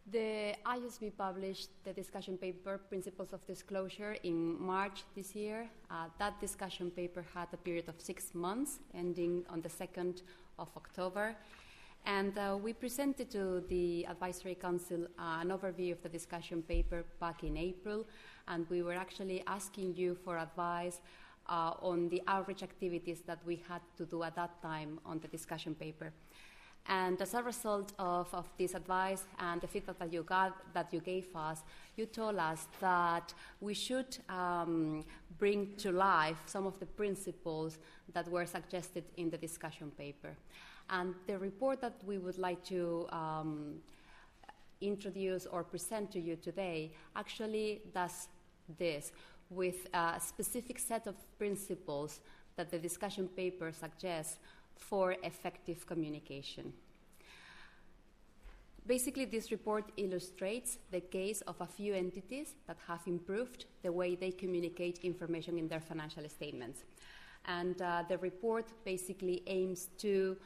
The ISB published the discussion paper, Principles of Disclosure, in March this year. That discussion paper had a period of 6 months, ending on the 2nd of October. And we presented to the Advisory Council an overview of the discussion paper back in April, and we were actually asking you for advice on the outreach activities that we had to do at that time on the discussion paper. And as a result of this advice and the feedback that you gave us, you told us that we should bring to life some of the principles that were suggested in the discussion paper. And the report that we would like to introduce or present to you today actually does this with a specific set of principles that the discussion paper suggests for effective communication. Basically, this report illustrates the case of a few entities that have improved the way they communicate information in their financial statements. And the report basically aims to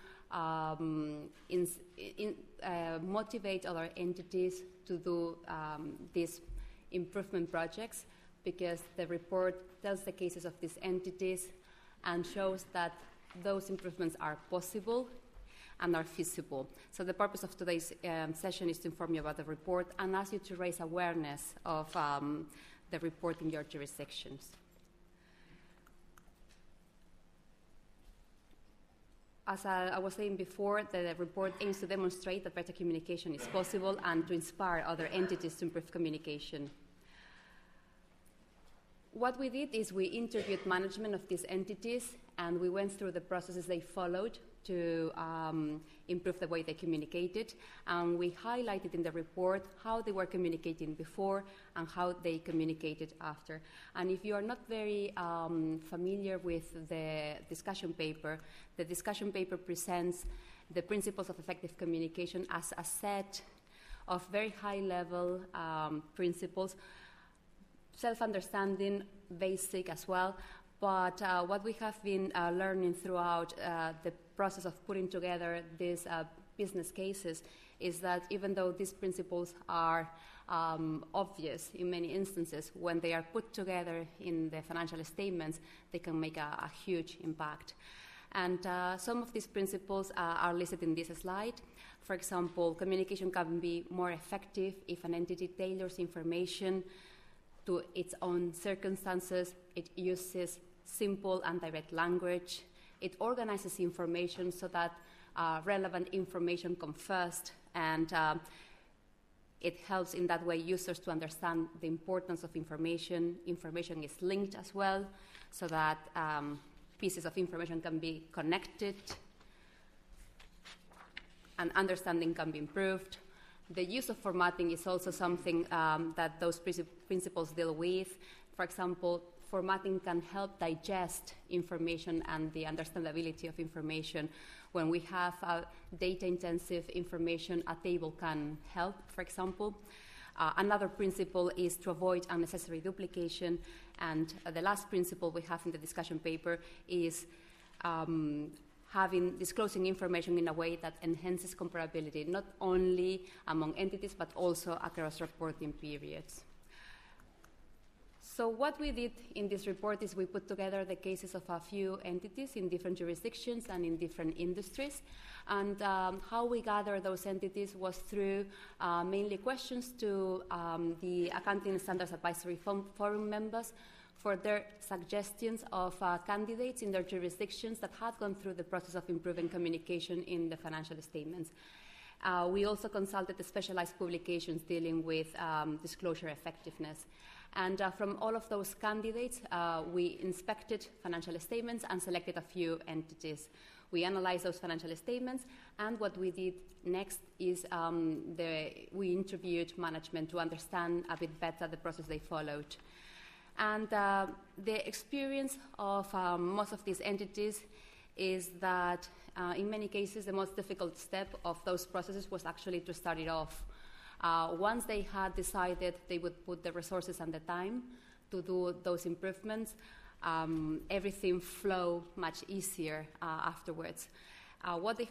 motivate other entities to do these improvement projects, because the report tells the cases of these entities and shows that those improvements are possible and are feasible. So the purpose of today's session is to inform you about the report and ask you to raise awareness of the report in your jurisdictions. As I was saying before, the report aims to demonstrate that better communication is possible and to inspire other entities to improve communication. What we did is we interviewed management of these entities, and we went through the processes they followed to improve the way they communicated. And we highlighted in the report how they were communicating before and how they communicated after. And if you are not very familiar with the discussion paper presents the principles of effective communication as a set of very high-level principles, self-understanding, basic as well. But what we have been learning throughout the process of putting together these business cases is that even though these principles are obvious in many instances, when they are put together in the financial statements, they can make a huge impact. And some of these principles are listed in this slide. For example, communication can be more effective if an entity tailors information to its own circumstances. It uses simple and direct language. It organizes information so that relevant information comes first, and it helps in that way users to understand the importance of information. Information is linked as well, so that pieces of information can be connected and understanding can be improved. The use of formatting is also something that those principles deal with. For example, formatting can help digest information and the understandability of information. When we have data-intensive information, a table can help, for example. Another principle is to avoid unnecessary duplication. And the last principle we have in the discussion paper is disclosing information in a way that enhances comparability, not only among entities, but also across reporting periods. So what we did in this report is we put together the cases of a few entities in different jurisdictions and in different industries. And how we gathered those entities was through mainly questions to the Accounting Standards Advisory Forum members for their suggestions of candidates in their jurisdictions that had gone through the process of improving communication in the financial statements. We also consulted the specialized publications dealing with disclosure effectiveness. And from all of those candidates, we inspected financial statements and selected a few entities. We analyzed those financial statements, and what we did next is we interviewed management to understand a bit better the process they followed. And the experience of most of these entities is that in many cases the most difficult step of those processes was actually to start it off. Once they had decided they would put the resources and the time to do those improvements, everything flowed much easier afterwards. What they have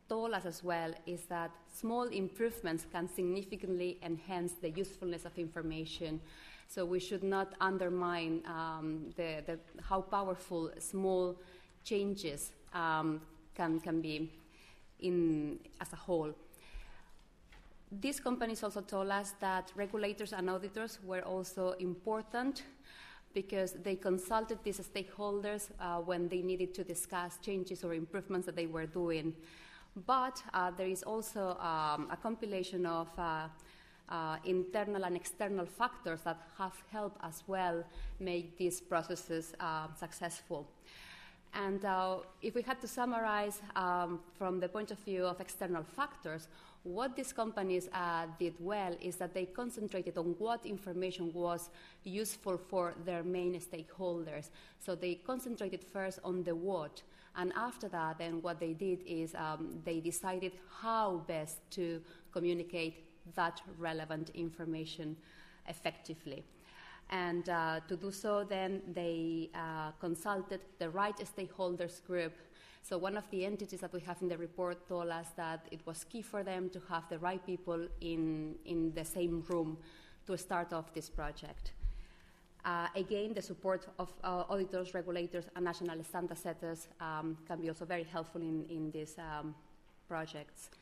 told us as well is that small improvements can significantly enhance the usefulness of information. So we should not undermine how powerful small changes can be as a whole. These companies also told us that regulators and auditors were also important because they consulted these stakeholders when they needed to discuss changes or improvements that they were doing. But there is also a compilation of internal and external factors that have helped as well make these processes successful. And if we had to summarize from the point of view of external factors, what these companies did well is that they concentrated on what information was useful for their main stakeholders. So they concentrated first on the what, and after that, then what they did is they decided how best to communicate that relevant information effectively. And to do so, then they consulted the right stakeholders group. So one of the entities that we have in the report told us that it was key for them to have the right people in the same room to start off this project. Again, the support of auditors, regulators, and national standard setters can be also very helpful in these projects.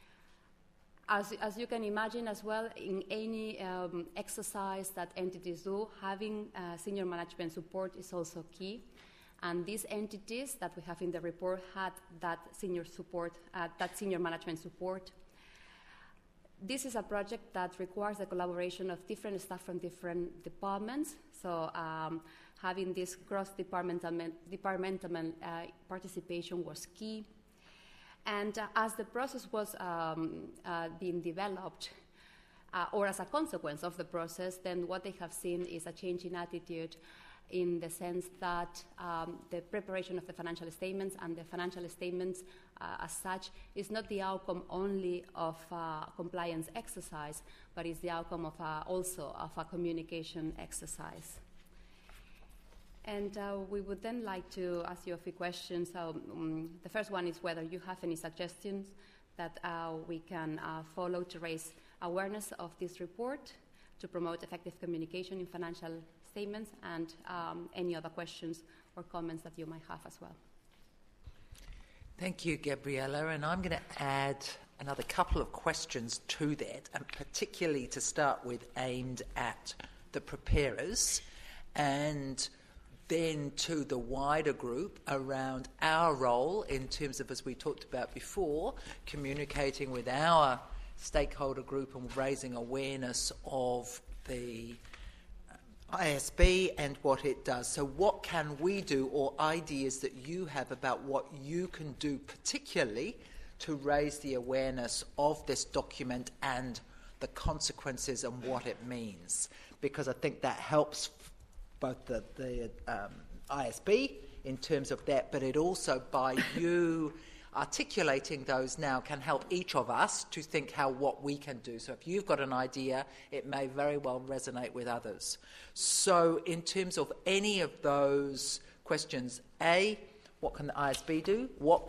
As you can imagine as well, in any exercise that entities do, having senior management support is also key. And these entities that we have in the report had that senior management support. This is a project that requires the collaboration of different staff from different departments. So having this cross-departmental participation was key. And as the process was being developed, or as a consequence of the process, then what they have seen is a change in attitude in the sense that the preparation of the financial statements and the financial statements as such is not the outcome only of a compliance exercise, but is the outcome of also of a communication exercise. And we would then like to ask you a few questions. The first one is whether you have any suggestions that we can follow to raise awareness of this report, to promote effective communication in financial statements, and any other questions or comments that you might have as well. Thank you, Gabriella. And I'm going to add another couple of questions to that, and particularly to start with aimed at the preparers, and then to the wider group around our role in terms of, as we talked about before, communicating with our stakeholder group and raising awareness of the ISB and what it does. So what can we do, or ideas that you have about what you can do particularly to raise the awareness of this document and the consequences and what it means? Because I think that helps both the ISB in terms of that, but it also, by you articulating those now, can help each of us to think what we can do. So if you've got an idea, it may very well resonate with others. So in terms of any of those questions, A, what can the ISB do? What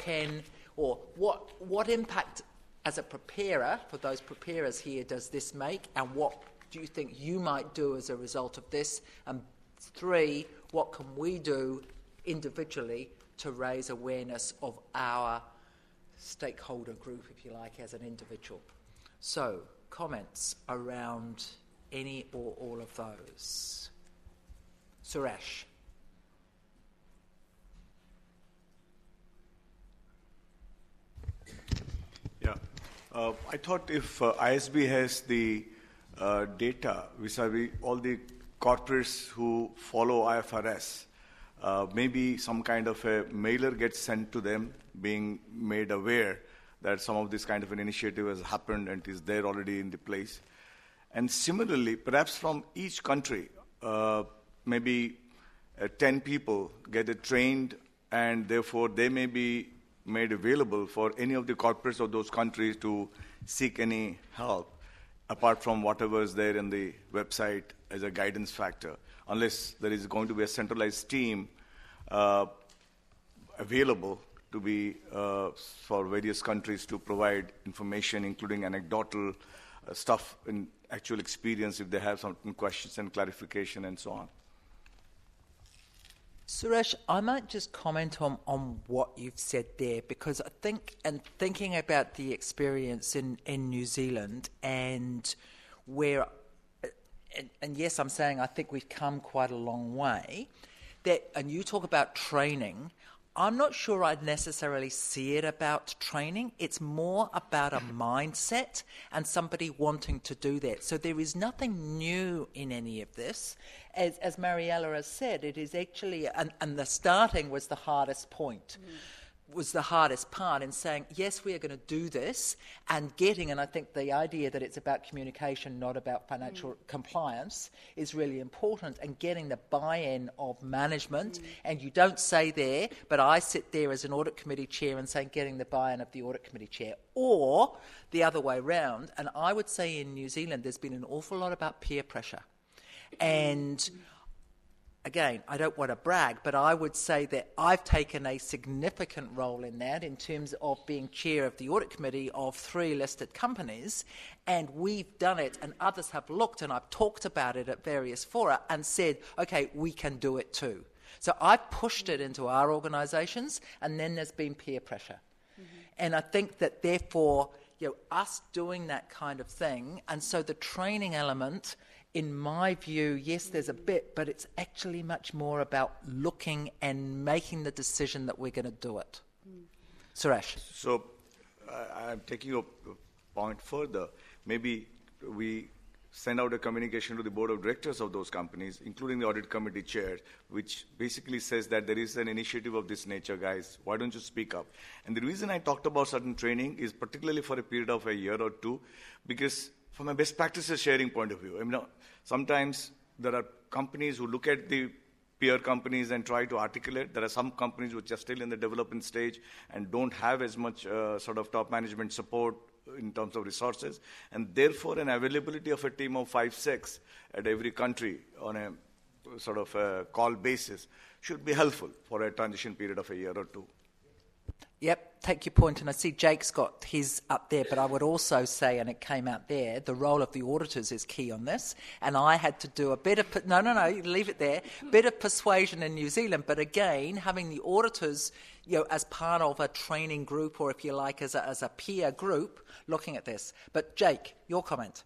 impact as a preparer, for those preparers here, does this make? And what do you think you might do as a result of this? And 3, what can we do individually to raise awareness of our stakeholder group, if you like, as an individual? So, comments around any or all of those? Suresh. Yeah. I thought if ISB has the data vis-a-vis all the corporates who follow IFRS, maybe some kind of a mailer gets sent to them, being made aware that some of this kind of an initiative has happened and is there already in the place. And similarly, perhaps from each country, maybe 10 people get trained, and therefore they may be made available for any of the corporates of those countries to seek any help, apart from whatever is there in the website as a guidance factor, unless there is going to be a centralized team available to be for various countries to provide information, including anecdotal stuff and actual experience if they have some questions and clarification and so on. Suresh, I might just comment on what you've said there, because I think, and thinking about the experience in New Zealand and where, and yes, I'm saying I think we've come quite a long way, and you talk about training, I'm not sure I'd necessarily see it about training. It's more about a mindset and somebody wanting to do that. So there is nothing new in any of this. As Mariella has said, it is actually, and the starting was the hardest point. Was the hardest part in saying, yes, we are going to do this, and I think the idea that it's about communication, not about financial compliance, is really important, and getting the buy-in of management. And you don't say there, but I sit there as an audit committee chair and say getting the buy-in of the audit committee chair, or the other way round. And I would say in New Zealand there's been an awful lot about peer pressure. And again, I don't want to brag, but I would say that I've taken a significant role in that in terms of being chair of the audit committee of 3 listed companies, and we've done it, and others have looked, and I've talked about it at various fora and said, okay, we can do it too. So I've pushed it into our organisations, and then there's been peer pressure. And I think that therefore, us doing that kind of thing, and so the training element, in my view, yes, there's a bit, but it's actually much more about looking and making the decision that we're going to do it. Suresh. So I'm taking a point further. Maybe we send out a communication to the board of directors of those companies, including the audit committee chair, which basically says that there is an initiative of this nature, guys. Why don't you speak up? And the reason I talked about certain training is particularly for a period of a year or two, because from a best practices sharing point of view, sometimes there are companies who look at the peer companies and try to articulate. There are some companies which are still in the development stage and don't have as much sort of top management support in terms of resources. And therefore, an availability of a team of 5-6 at every country on a sort of a call basis should be helpful for a transition period of a year or two. Yep, take your point, and I see Jake's got his up there, but I would also say, and it came out there, the role of the auditors is key on this, and I had to do a bit of, leave it there, bit of persuasion in New Zealand, but again, having the auditors, as part of a training group, or if you like, as a peer group, looking at this. But Jake, your comment.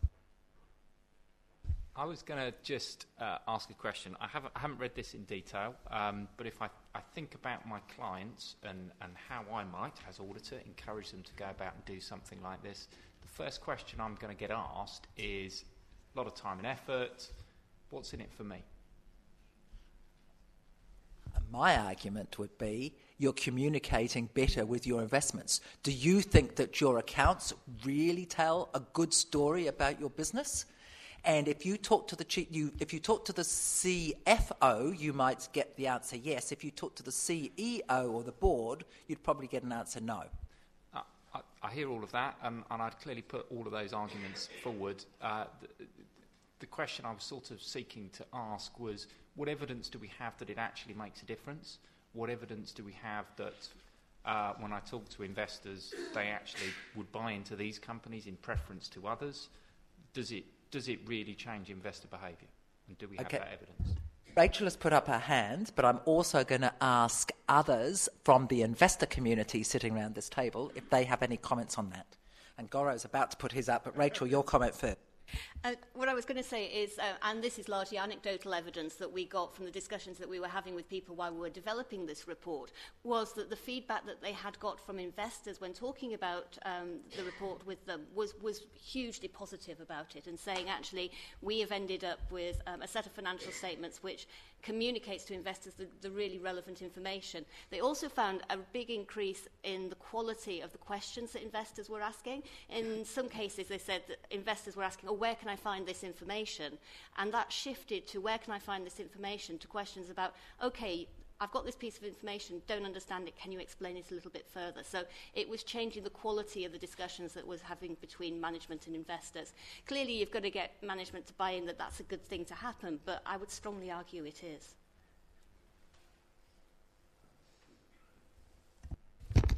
I was going to just ask a question. I haven't read this in detail, but if I think about my clients and how I might, as auditor, encourage them to go about and do something like this, the first question I'm going to get asked is a lot of time and effort. What's in it for me? My argument would be you're communicating better with your investments. Do you think that your accounts really tell a good story about your business? And if you talk to the CFO, you might get the answer yes. If you talk to the CEO or the board, you'd probably get an answer no. I hear all of that, and I'd clearly put all of those arguments forward. The question I was sort of seeking to ask was, what evidence do we have that it actually makes a difference? What evidence do we have that when I talk to investors, they actually would buy into these companies in preference to others? Does it really change investor behaviour? And do we have that evidence? Rachel has put up her hand, but I'm also going to ask others from the investor community sitting around this table if they have any comments on that. And Goro's about to put his up, but Rachel, your comment first. What I was going to say is, and this is largely anecdotal evidence that we got from the discussions that we were having with people while we were developing this report, was that the feedback that they had got from investors when talking about the report with them was hugely positive about it, and saying, actually, we have ended up with a set of financial statements which communicates to investors the really relevant information. They also found a big increase in the quality of the questions that investors were asking. In some cases, they said that investors were asking, where can I find this information? And that shifted to, where can I find this information, to questions about, okay, I've got this piece of information, don't understand it, can you explain it a little bit further? So it was changing the quality of the discussions that was having between management and investors. Clearly, you've got to get management to buy in that that's a good thing to happen, but I would strongly argue it is.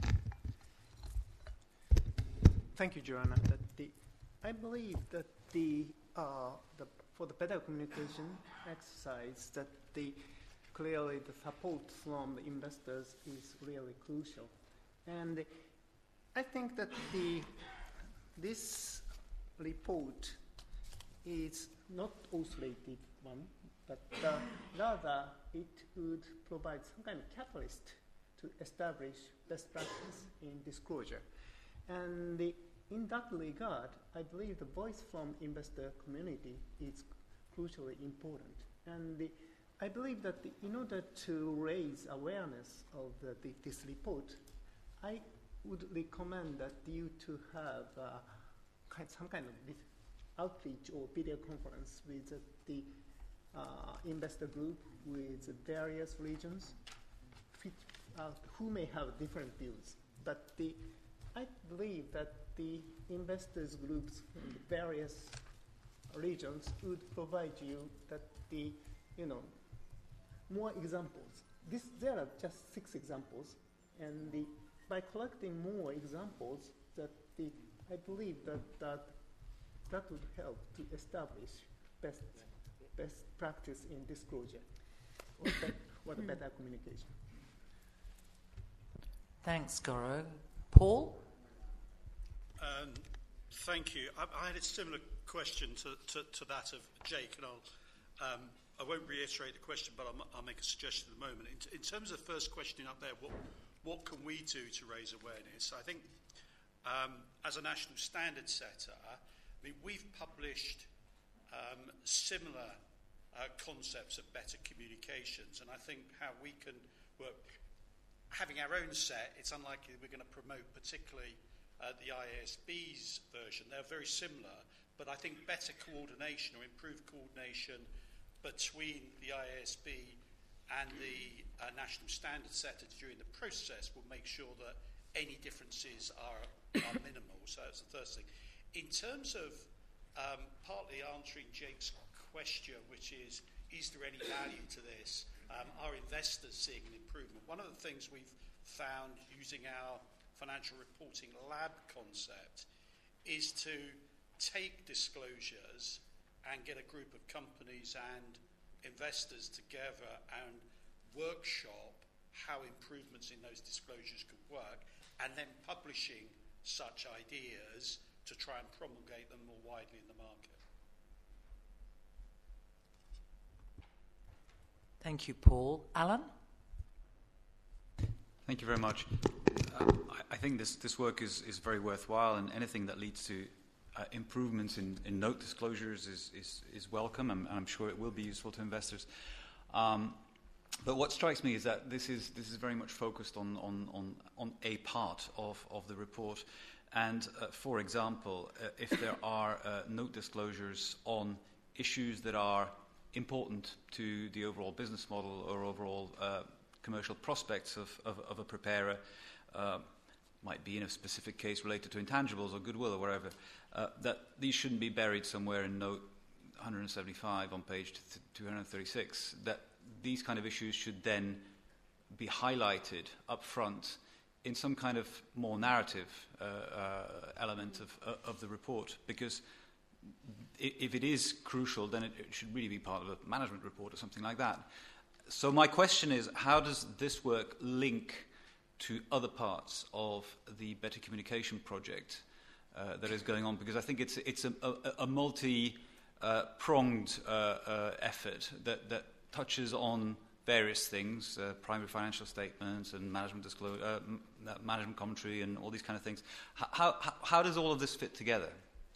Thank you, Joanna. I believe that for the better communication exercise, that clearly the support from the investors is really crucial. And I think that this report is not isolated one, but rather it would provide some kind of catalyst to establish best practice in disclosure. And in that regard, I believe the voice from investor community is crucially important. And I believe that in order to raise awareness of this report, I would recommend that you to have some kind of outreach or video conference with the investor group with various regions who may have different views. But I believe that the investors groups in the various regions would provide you that more examples. There are just 6 examples, and by collecting more examples, I believe that would help to establish best practice in disclosure or better communication. Thanks, Goro. Paul? Thank you. I had a similar question to that of Jake, and I won't reiterate the question, but I'll make a suggestion at the moment. In terms of the first question up there, what can we do to raise awareness? I think as a national standard setter, we've published similar concepts of better communications, and I think how we can work, having our own set, it's unlikely we're going to promote particularly the IASB's version. They're very similar, but I think better coordination or improved coordination between the IASB and the national standard setters during the process will make sure that any differences are minimal. So that's the first thing. In terms of partly answering Jake's question, which is there any value to this? Are investors seeing an improvement? One of the things we've found using our financial reporting lab concept is to take disclosures and get a group of companies and investors together and workshop how improvements in those disclosures could work, and then publishing such ideas to try and promulgate them more widely in the market. Thank you, Paul. Alan? Thank you very much. I think this work is very worthwhile, and anything that leads to improvements in note disclosures is welcome, and I'm sure it will be useful to investors. But what strikes me is that this is very much focused on a part of the report. And for example, if there are note disclosures on issues that are important to the overall business model or overall commercial prospects of a preparer, might be in a specific case related to intangibles or goodwill or whatever, that these shouldn't be buried somewhere in note 175 on page 236, that these kind of issues should then be highlighted up front in some kind of more narrative element of the report, because if it is crucial, then it should really be part of a management report or something like that. So my question is, how does this work link to other parts of the Better Communication project that is going on? Because I think it's a multi-pronged effort that touches on various things, primary financial statements and management disclosure, management commentary, and all these kind of things. How does all of this fit together?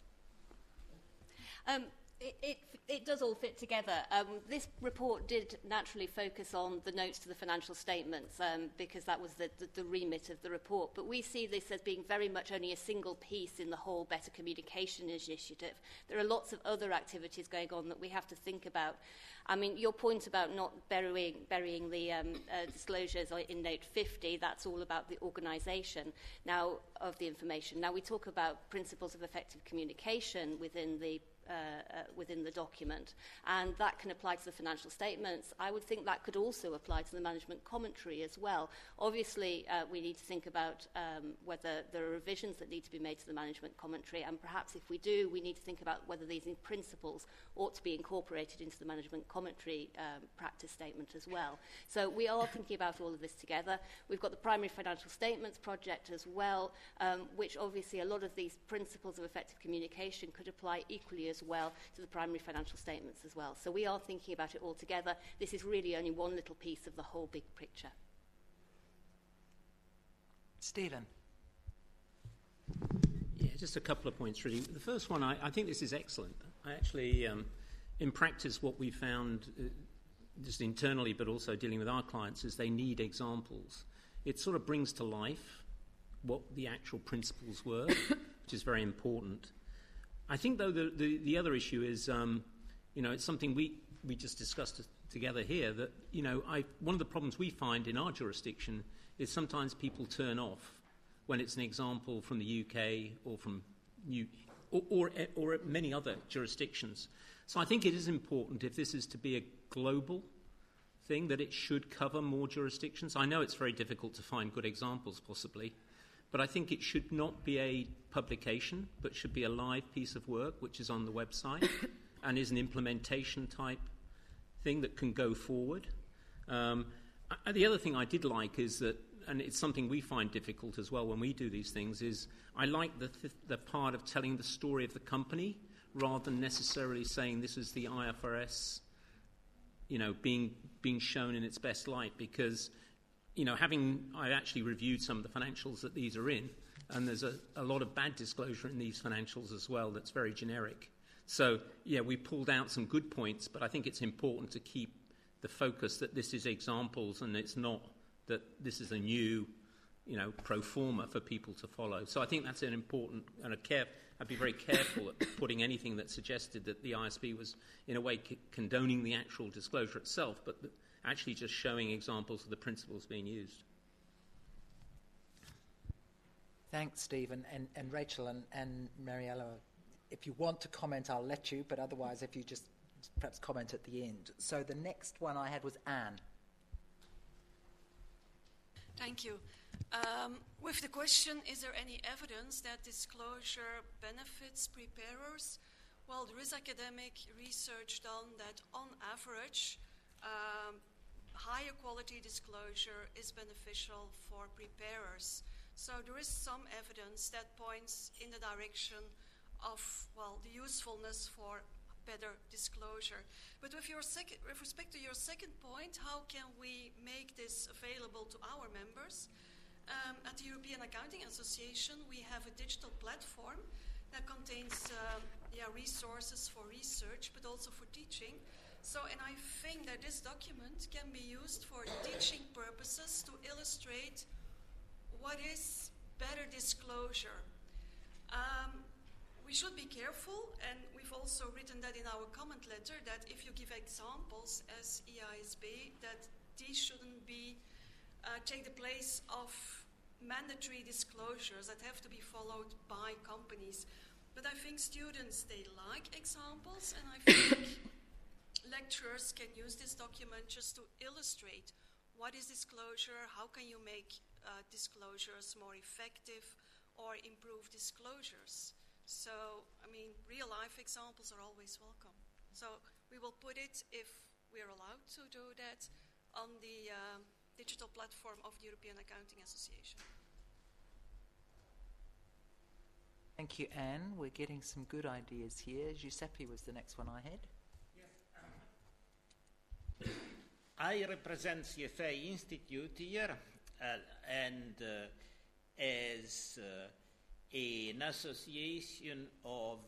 It does all fit together. This report did naturally focus on the notes to the financial statements because that was the remit of the report. But we see this as being very much only a single piece in the whole Better Communication initiative. There are lots of other activities going on that we have to think about. I mean, your point about not burying the disclosures in Note 50, that's all about the organisation now of the information. Now, we talk about principles of effective communication within the within the document. And that can apply to the financial statements. I would think that could also apply to the management commentary as well. Obviously, we need to think about whether there are revisions that need to be made to the management commentary, and perhaps if we do, we need to think about whether these principles ought to be incorporated into the management commentary practice statement as well. So we are thinking about all of this together. We've got the primary financial statements project as well, which obviously a lot of these principles of effective communication could apply equally as well to the primary financial statements as well. So we are thinking about it all together. This is really only one little piece of the whole big picture. Stephen. Yeah, just a couple of points, really. The first one, I think this is excellent. I actually, in practice, what we found, just internally, but also dealing with our clients, is they need examples. It sort of brings to life what the actual principles were, which is very important. I think, though, the other issue is, it's something we just discussed together here, that, one of the problems we find in our jurisdiction is sometimes people turn off when it's an example from the UK or from or many other jurisdictions. So I think it is important, if this is to be a global thing, that it should cover more jurisdictions. I know it's very difficult to find good examples, possibly, but I think it should not be a publication, but should be a live piece of work which is on the website and is an implementation type thing that can go forward. The other thing I did like is that, and it's something we find difficult as well when we do these things, is I like the part of telling the story of the company rather than necessarily saying this is the IFRS, being shown in its best light, because, I actually reviewed some of the financials that these are in, and there's a lot of bad disclosure in these financials as well that's very generic. So, yeah, we pulled out some good points, but I think it's important to keep the focus that this is examples and it's not that this is a new, pro forma for people to follow. So I think that's an important, and I'd be very careful at putting anything that suggested that the ISB was, in a way, condoning the actual disclosure itself, but actually just showing examples of the principles being used. Thanks, Stephen. And Rachel and Mariella, if you want to comment, I'll let you, but otherwise, if you just perhaps comment at the end. So the next one I had was Anne. Thank you. With the question, is there any evidence that disclosure benefits preparers? Well, there is academic research done that on average, higher quality disclosure is beneficial for preparers. So there is some evidence that points in the direction of, the usefulness for better disclosure. But with respect to your second point, how can we make this available to our members? At the European Accounting Association, we have a digital platform that contains resources for research, but also for teaching. So, and I think that this document can be used for teaching purposes to illustrate what is better disclosure. We should be careful, and we've also written that in our comment letter, that if you give examples as EISB, that these shouldn't be take the place of mandatory disclosures that have to be followed by companies. But I think students, they like examples, and I think lecturers can use this document just to illustrate what is disclosure, how can you make disclosures more effective or improve disclosures. So, real-life examples are always welcome. So we will put it, if we're allowed to do that, on the digital platform of the European Accounting Association. Thank you, Anne. We're getting some good ideas here. Giuseppe was the next one I had. Yes. I represent CFA Institute here, and as an association of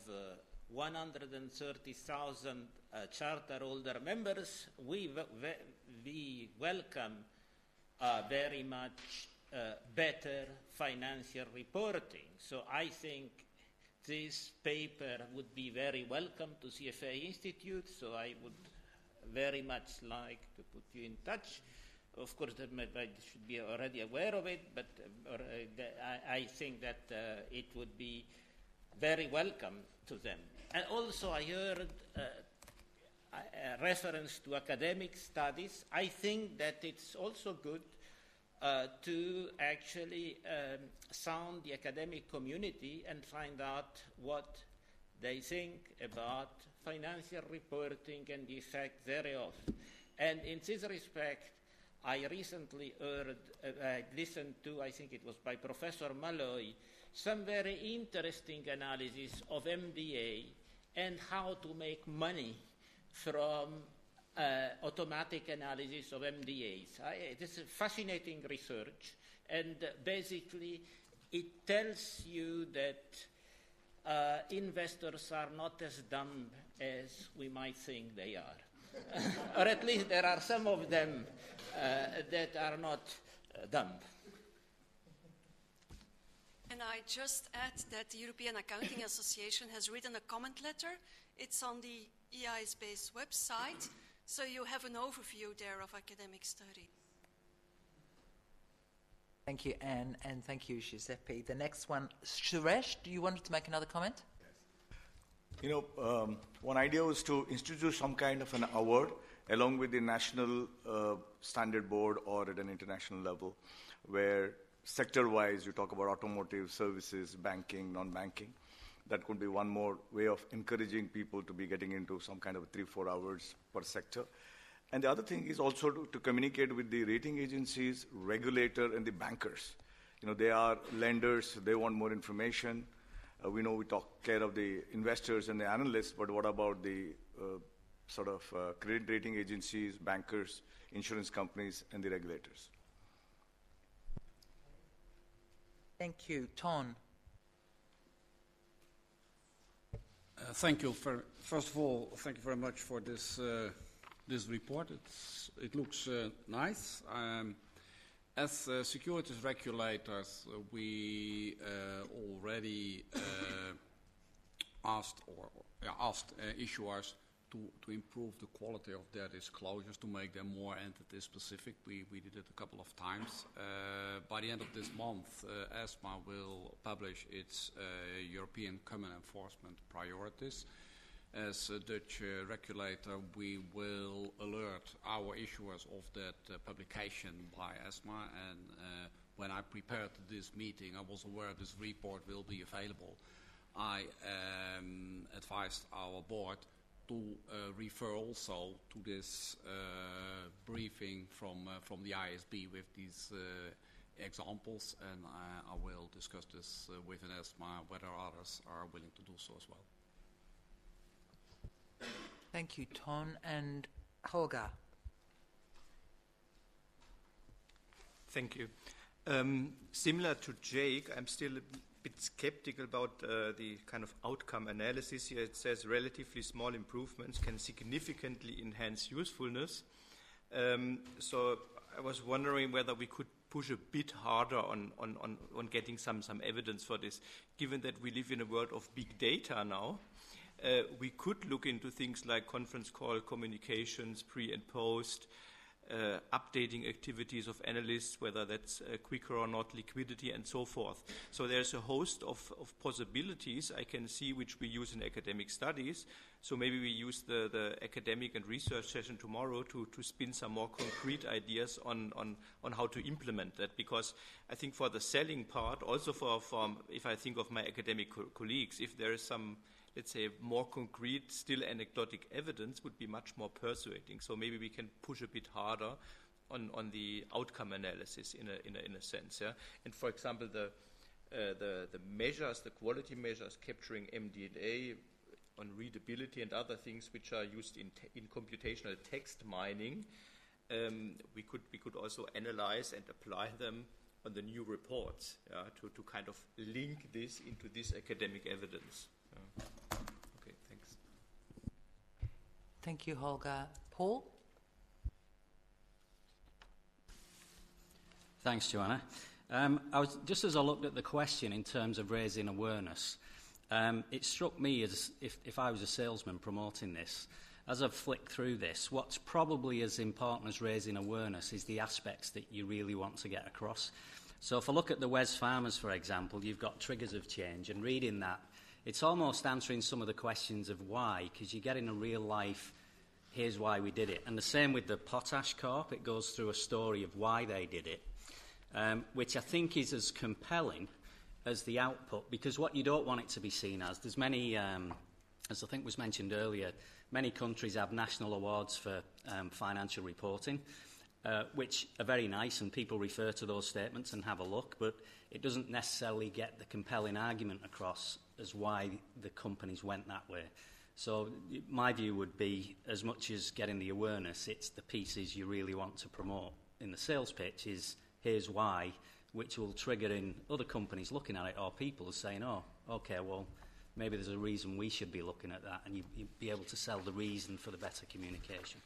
130,000 charter-holder members, we welcome very much better financial reporting. So I think this paper would be very welcome to CFA Institute, so I would very much like to put you in touch. Of course, I should be already aware of it, but I think that it would be very welcome to them. And also I heard a reference to academic studies. I think that it's also good to actually sound the academic community and find out what they think about financial reporting and the effect thereof. And in this respect, I recently listened to, I think it was by Professor Malloy, some very interesting analysis of MDA and how to make money from automatic analysis of MDAs. This is fascinating research, and basically it tells you that investors are not as dumb as we might think they are. Or at least there are some of them that are not dumb. And I just add that the European Accounting Association has written a comment letter. It's on the EISB's website, so you have an overview there of academic study. Thank you, Anne, and thank you, Giuseppe. The next one, Suresh, do you want to make another comment? You know, one idea was to introduce some kind of an award along with the national standard board or at an international level, where sector-wise you talk about automotive, services, banking, non-banking. That could be one more way of encouraging people to be getting into some kind of 3-4 hours per sector. And the other thing is also to communicate with the rating agencies, regulator, and the bankers. You know, they are lenders, they want more information. We know we take care of the investors and the analysts, but what about the credit rating agencies, bankers, insurance companies, and the regulators? Thank you. Ton. Thank you. First of all, thank you very much for this this report. It looks nice. As securities regulators, we already asked issuers to improve the quality of their disclosures, to make them more entity-specific. We did it a couple of times. By the end of this month, ESMA will publish its European Common Enforcement Priorities. As a Dutch regulator, we will alert our issuers of that publication by ESMA, and when I prepared this meeting, I was aware this report will be available. I advised our board to refer also to this briefing from the ISB with these examples, and I will discuss this with ESMA, whether others are willing to do so as well. Thank you, Ton. And Holger. Thank you. Similar to Jake, I'm still a bit skeptical about the kind of outcome analysis here. It says relatively small improvements can significantly enhance usefulness. So I was wondering whether we could push a bit harder on getting some evidence for this, given that we live in a world of big data now. We could look into things like conference call communications, pre and post, updating activities of analysts, whether that's quicker or not, liquidity, and so forth. So there's a host of possibilities I can see which we use in academic studies. So maybe we use the academic and research session tomorrow to spin some more concrete ideas on how to implement that. Because I think for the selling part, also for if I think of my academic colleagues, if there is some, let's say, more concrete, still anecdotic evidence would be much more persuading. So maybe we can push a bit harder on the outcome analysis in a sense. Yeah? And for example, the measures, the quality measures capturing MD&A on readability and other things which are used in computational text mining, we could also analyze and apply them on the new reports, to kind of link this into this academic evidence. Okay, thanks. Thank you, Holger. Paul? Thanks, Joanna. Just as I looked at the question in terms of raising awareness, it struck me as if I was a salesman promoting this. As I've flicked through this, what's probably as important as raising awareness is the aspects that you really want to get across. So if I look at the Wes Farmers, for example, you've got triggers of change, and reading that, it's almost answering some of the questions of why, because you get in a real life, here's why we did it. And the same with the Potash Corp. It goes through a story of why they did it, which I think is as compelling as the output, because what you don't want it to be seen as, there's many, as I think was mentioned earlier, many countries have national awards for financial reporting, which are very nice, and people refer to those statements and have a look, but it doesn't necessarily get the compelling argument across as why the companies went that way. So my view would be, as much as getting the awareness, it's the pieces you really want to promote in the sales pitch is, here's why, which will trigger in other companies looking at it, or people saying, oh, okay, well, maybe there's a reason we should be looking at that, and you'd be able to sell the reason for the better communication.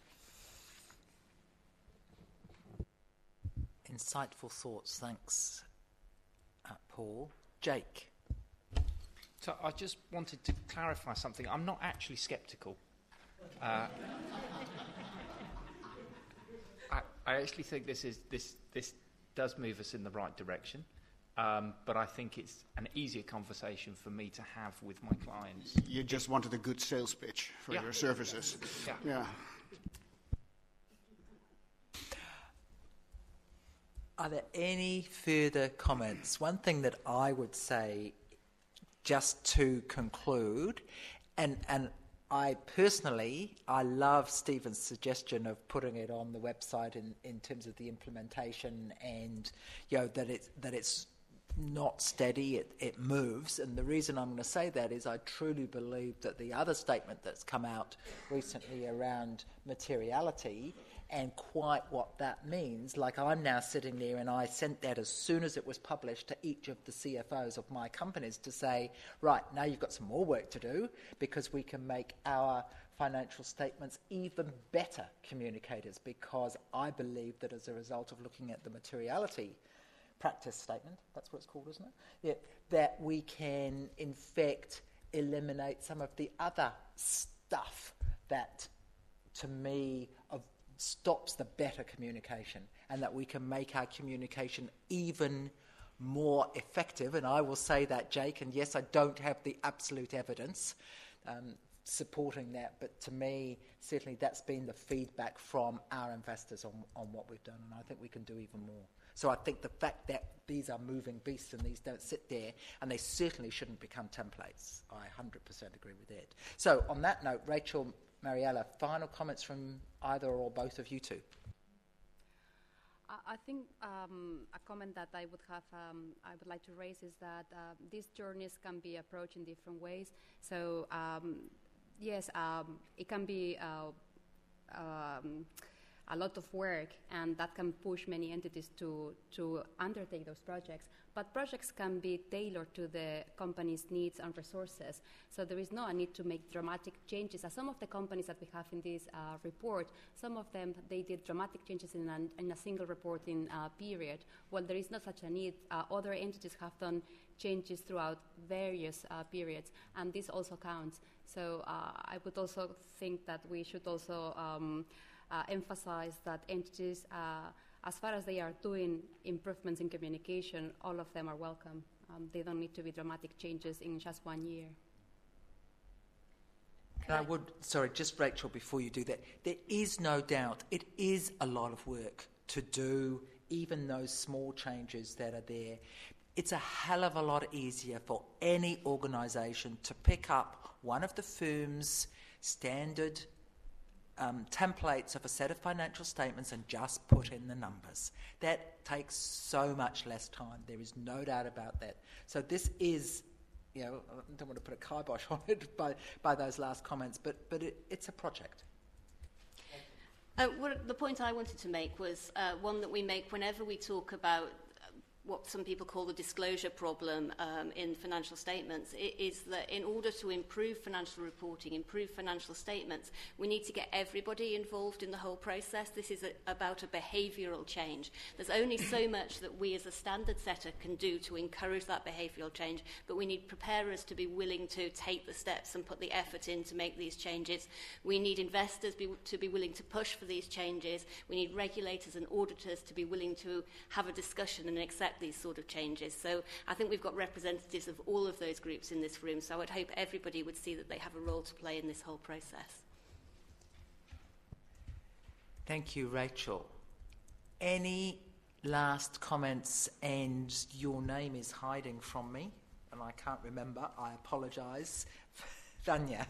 Insightful thoughts, thanks, Paul. Jake. So I just wanted to clarify something. I'm not actually sceptical. I actually think this does move us in the right direction, but I think it's an easier conversation for me to have with my clients. You just wanted a good sales pitch for your services. Yeah. Are there any further comments? One thing that I would say, just to conclude, and I personally, I love Stephen's suggestion of putting it on the website in terms of the implementation, and that it's not steady, it moves. And the reason I'm going to say that is I truly believe that the other statement that's come out recently around materiality and quite what that means, like I'm now sitting there and I sent that as soon as it was published to each of the CFOs of my companies to say, right, now you've got some more work to do because we can make our financial statements even better communicators, because I believe that as a result of looking at the materiality practice statement, that's what it's called, isn't it? Yeah, that we can in fact eliminate some of the other stuff that, to me, stops the better communication, and that we can make our communication even more effective. And I will say that, Jake, and yes, I don't have the absolute evidence supporting that, but to me, certainly that's been the feedback from our investors on what we've done, and I think we can do even more. So I think the fact that these are moving beasts and these don't sit there, and they certainly shouldn't become templates, I 100% agree with that. So on that note, Rachel, Mariella, final comments from either or both of you two? I think a comment that I would like to raise is that these journeys can be approached in different ways. So yes, it can be a lot of work, and that can push many entities to undertake those projects. But projects can be tailored to the company's needs and resources. So there is no need to make dramatic changes. As some of the companies that we have in this report, some of them, they did dramatic changes in a single reporting period. Well, there is not such a need. Other entities have done changes throughout various periods, and this also counts. So I would also think that we should also emphasize that entities, as far as they are doing improvements in communication, all of them are welcome. They don't need to be dramatic changes in just 1 year. And I would, sorry, just Rachel, before you do that, there is no doubt it is a lot of work to do even those small changes that are there. It's a hell of a lot easier for any organisation to pick up one of the firm's standard templates of a set of financial statements and just put in the numbers. That takes so much less time. There is no doubt about that. So this is, I don't want to put a kibosh on it by those last comments, but it's a project. The point I wanted to make was one that we make whenever we talk about what some people call the disclosure problem in financial statements, is that in order to improve financial reporting, improve financial statements, we need to get everybody involved in the whole process. This is about a behavioural change. There's only so much that we as a standard setter can do to encourage that behavioural change, but we need preparers to be willing to take the steps and put the effort in to make these changes. We need investors to be willing to push for these changes. We need regulators and auditors to be willing to have a discussion and accept affect these sort of changes. So I think we've got representatives of all of those groups in this room, so I would hope everybody would see that they have a role to play in this whole process. Thank you, Rachel. Any last comments? And your name is hiding from me, and I can't remember. I apologise. Vanya.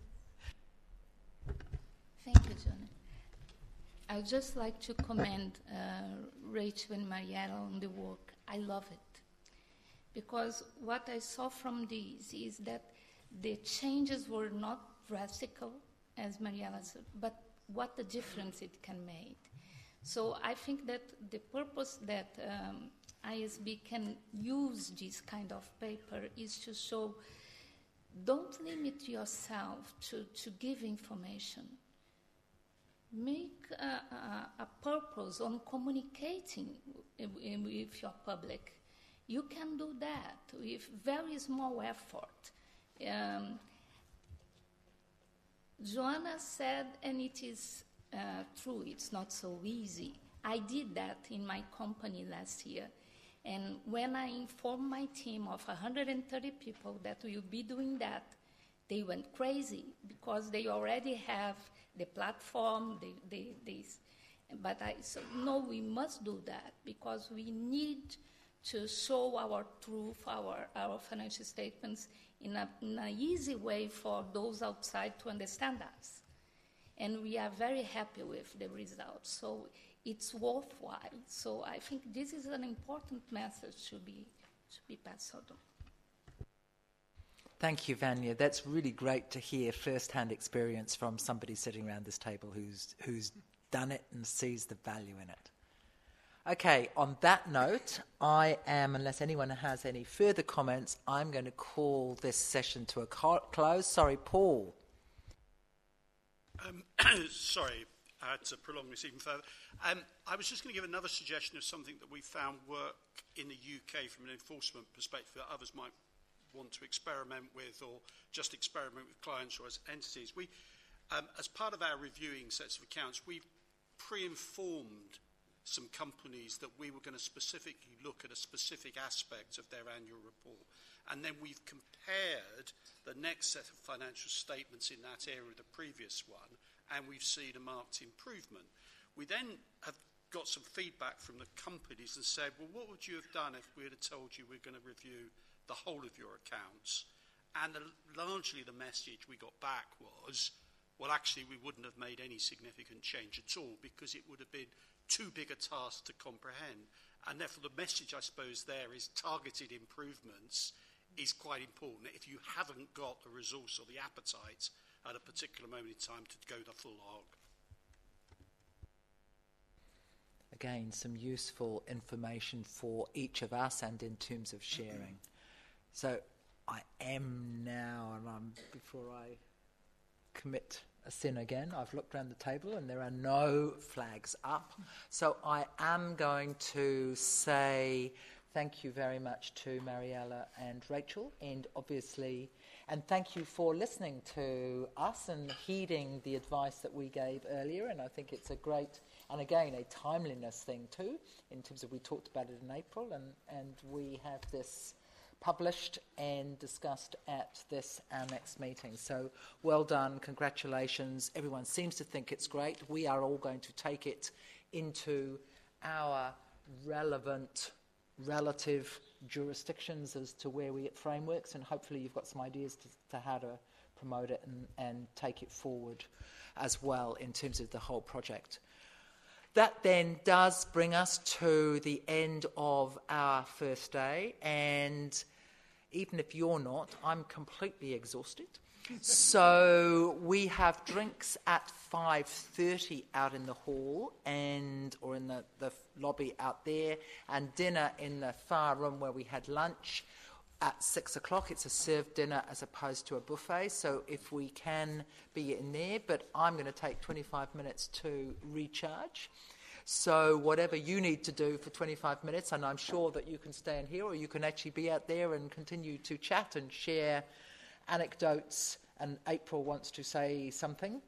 Thank you, John. I would just like to commend Rachel and Mariella on the work. I love it. Because what I saw from these is that the changes were not drastic, as Mariella said, but what the difference it can make. So I think that the purpose that ISB can use this kind of paper is to show, don't limit yourself to give information. Make a purpose on communicating with your public. You can do that with very small effort. Joanna said, and it is true, it's not so easy. I did that in my company last year. And when I informed my team of 130 people that we will be doing that, they went crazy because they already have the platform, but I said, no, we must do that because we need to show our truth, our financial statements in an easy way for those outside to understand us. And we are very happy with the results. So it's worthwhile. So I think this is an important message to be passed on. Thank you, Vanya. That's really great to hear first-hand experience from somebody sitting around this table who's done it and sees the value in it. Okay, on that note, I am, unless anyone has any further comments, I'm going to call this session to a close. Sorry, Paul. Sorry, I had to prolong this even further. I was just going to give another suggestion of something that we found work in the UK from an enforcement perspective that others might want to experiment with or just experiment with clients or as entities. We, as part of our reviewing sets of accounts, we've pre-informed some companies that we were going to specifically look at a specific aspect of their annual report. And then we've compared the next set of financial statements in that area with the previous one, and we've seen a marked improvement. We then have got some feedback from the companies and said, well, what would you have done if we had told you we're going to review the whole of your accounts? And largely the message we got back was, well, actually, we wouldn't have made any significant change at all because it would have been too big a task to comprehend. And therefore, the message, I suppose, there is targeted improvements is quite important. If you haven't got the resource or the appetite at a particular moment in time to go the full hog. Again, some useful information for each of us and in terms of sharing. So I am now, and before I commit a sin again, I've looked around the table and there are no flags up. So I am going to say thank you very much to Mariella and Rachel, and obviously, and thank you for listening to us and heeding the advice that we gave earlier. And I think it's a great, and again, a timeliness thing too, in terms of we talked about it in April, and we have this published and discussed at our next meeting. So well done, congratulations. Everyone seems to think it's great. We are all going to take it into our relative jurisdictions as to where we get frameworks, and hopefully you've got some ideas to how to promote it and take it forward as well in terms of the whole project. That then does bring us to the end of our first day, and even if you're not, I'm completely exhausted. So we have drinks at 5:30 out in the hall or in the lobby out there, and dinner in the far room where we had lunch at 6 o'clock. It's a served dinner as opposed to a buffet, so if we can be in there, but I'm going to take 25 minutes to recharge. So whatever you need to do for 25 minutes, and I'm sure that you can stay in here or you can actually be out there and continue to chat and share anecdotes, and April wants to say something.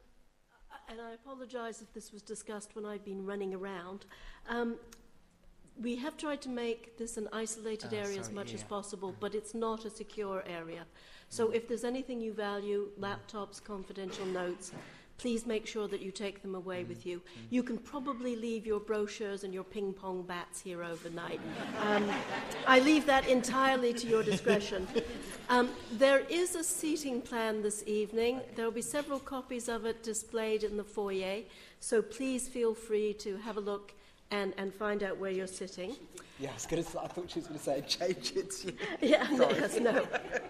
And I apologise if this was discussed when I've been running around. we have tried to make this an isolated area as much as possible, but it's not a secure area. So if there's anything you value, laptops, confidential notes, please make sure that you take them away with you. You can probably leave your brochures and your ping pong bats here overnight. I leave that entirely to your discretion. There is a seating plan this evening. There will be several copies of it displayed in the foyer, so please feel free to have a look and find out where you're sitting. Yeah, I thought she was going to say change it. Yeah, yes, no.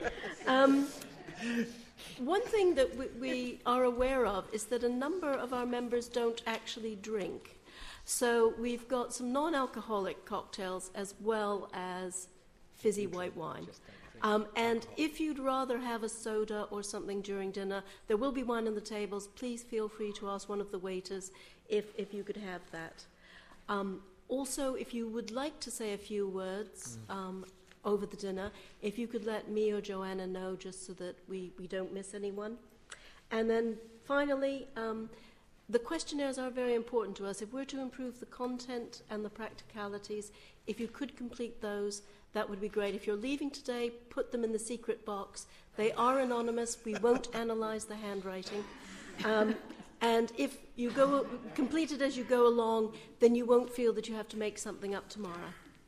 One thing that we are aware of is that a number of our members don't actually drink. So we've got some non-alcoholic cocktails as well as fizzy white wine. And if you'd rather have a soda or something during dinner, there will be wine on the tables. Please feel free to ask one of the waiters if you could have that. Also, if you would like to say a few words over the dinner, if you could let me or Joanna know just so that we don't miss anyone. And then finally, the questionnaires are very important to us. If we're to improve the content and the practicalities, if you could complete those, that would be great. If you're leaving today, put them in the secret box. They are anonymous. We won't analyze the handwriting. And if you complete it as you go along, then you won't feel that you have to make something up tomorrow.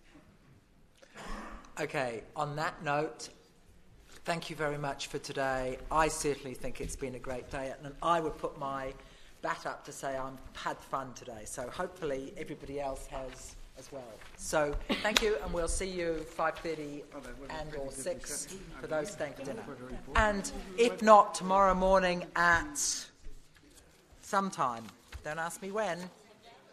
Okay, on that note, thank you very much for today. I certainly think it's been a great day, and I would put my bat up to say I've had fun today. So hopefully everybody else has as well. So thank you, and we'll see you 5:30 and or 6 for those staying for dinner. And if not, tomorrow morning at some time. Don't ask me when.